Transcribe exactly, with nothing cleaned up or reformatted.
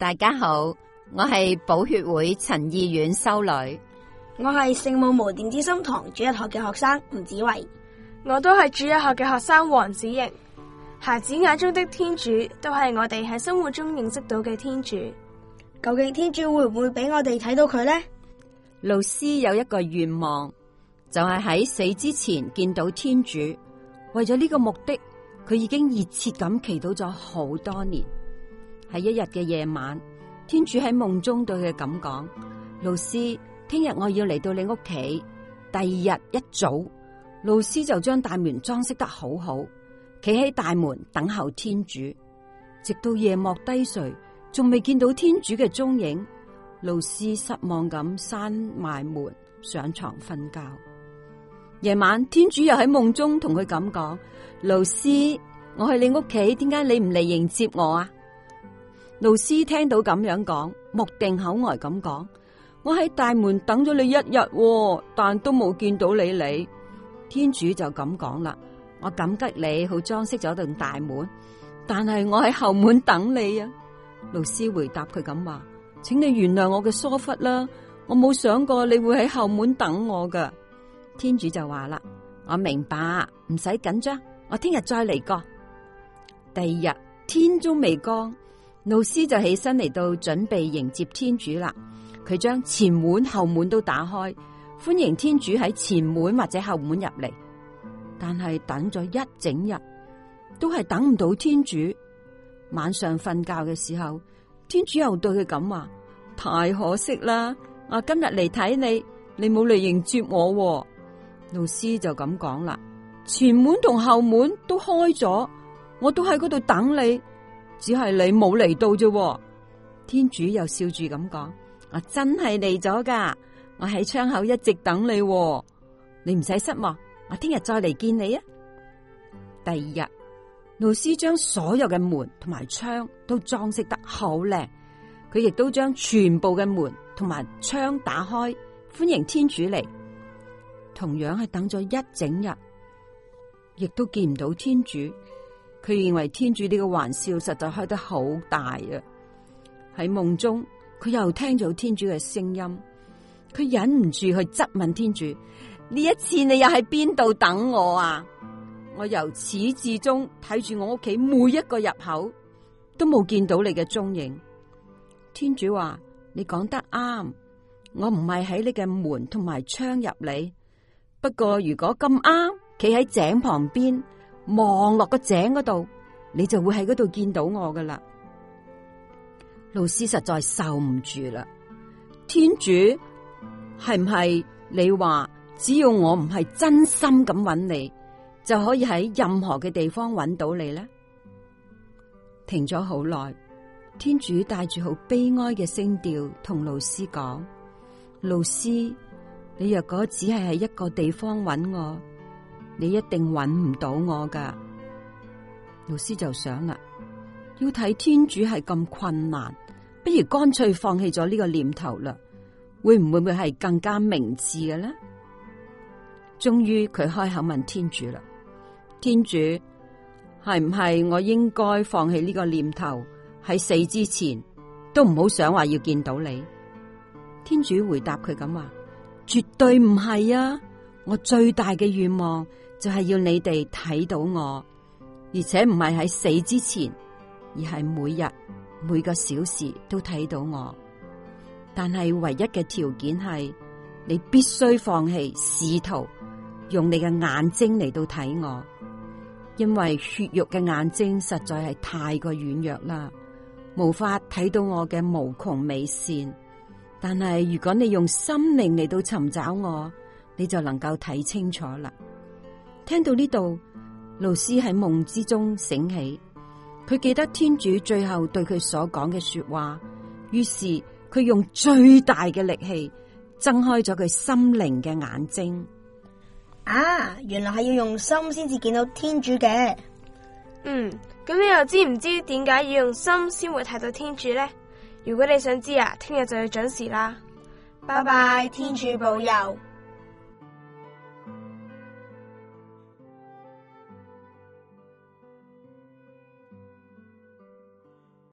大家好，我係寶血會陳義苑修女， 我係聖母無玷之心堂主日學嘅學生吳子維， 我都係主日學嘅學生黃子瑩。孩子眼中的天主，都係我哋喺生活中認識到嘅天主。 究竟天主會唔會俾我哋睇到佢呢？ 老師有一個願望，就係喺死之前見到天主。為咗呢個目的，佢已經熱切咁祈禱咗好多年。喺一日嘅夜晚，天主喺夢中對佢咁講：老師，聽日我要嚟到你屋企。第二日一早，老師就將大門裝飾得好好，企喺大門等候天主。直到夜幕低垂，仲未見到天主嘅蹤影，老師失望咁閂埋門上床瞓覺。夜晚，天主又喺夢中同佢咁講：老師，我去你屋企，點解你唔嚟迎接我啊？老師聽到咁樣講，目定口呆咁講：我喺大門等咗你一日，但都冇見到你嚟。天主就咁講啦：我感激你好裝飾咗棟大門，但係我喺後門等你啊。老師回答佢咁話：請你原諒我嘅疏忽啦，我冇想過你會喺後門等我噶。天主就話啦：我明白，唔使緊張，我聽日再嚟過。第二日天都未光，老師就起身嚟到準備迎接天主啦。佢將前門後門都打開，歡迎天主喺前門或者後門入嚟。但係等咗一整日，都係等唔到天主。晚上瞓覺嘅時候，天主又對佢咁話：太可惜啦，我今日嚟睇你，你冇嚟迎接我喎。老師就咁講啦：前門同後門都開咗，我都喺嗰度等你，只係你冇嚟到啫。天主又笑住咁講：我真係嚟咗噶，我喺窗口一直等你喎，你唔使失望，我聽日再嚟見你啊。第二日，老師將所有嘅門同埋窗都裝飾得好靚，佢亦都將全部嘅門同埋窗打開，歡迎天主嚟。同樣係等咗一整日，亦都見唔到天主。佢認為天主呢個玩笑實在開得好大啊！喺夢中，佢又聽咗天主嘅聲音，佢忍唔住去質問天主：呢一次你又喺邊度等我啊？我由始至終睇住我屋企每一個入口，都冇見到你嘅蹤影。天主話：你講得啱，我唔係喺你嘅門同埋窗入嚟。不過如果咁啱企喺井旁邊望落個井嗰度，你就會喺嗰度見到我噶啦。老師實在受唔住啦，天主係唔係你話只要我唔係真心咁揾你，就可以喺任何嘅地方揾到你呢？停咗好耐，天主帶住好悲哀嘅聲調同老師講：老師，你若果只係喺一個地方揾我，你一定揾唔到我噶。老師就想啦，要睇天主係咁困難，不如乾脆放棄咗呢個念頭啦。會唔會會係更加明智嘅呢？終於佢開口問天主啦：天主，係唔係我應該放棄呢個念頭，喺死之前都唔好想話要見到你？天主回答佢咁話：絕對唔係啊！我最大嘅願望就係要你哋睇到我，而且唔係喺死之前，而係每日每個小時都睇到我。但係唯一嘅條件係你必須放棄試圖用你嘅眼睛嚟到睇我，因為血肉嘅眼睛實在係太過軟弱啦，無法睇到我嘅無窮美善。但係如果你用心靈嚟到尋找我，你就能夠睇清楚啦。聽到呢度，老師喺夢之中醒起，佢記得天主最後對佢所講嘅說話，於是佢用最大嘅力氣睜開咗佢心靈嘅眼睛。 啊，原來係要用心先至見到天主嘅。 嗯，咁你又知唔知點解要用心先會睇到天主呢？如果你想知啊，聽日就要準時啦。 拜拜，天主保佑。